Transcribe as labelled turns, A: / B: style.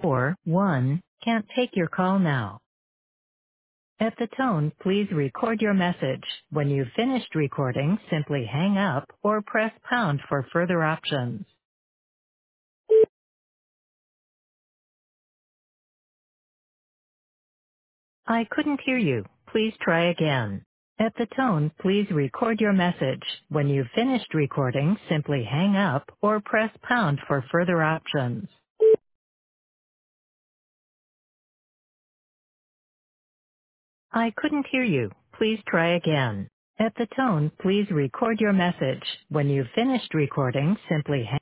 A: Or 1, can't take your call now. At the tone, please record your message. When you've finished recording, simply hang up or press pound for further options. I couldn't hear you. Please try again. At the tone, please record your message. When you've finished recording, simply hang up or press pound for further options. I couldn't hear you. Please try again. At the tone, please record your message. When you've finished recording, simply hang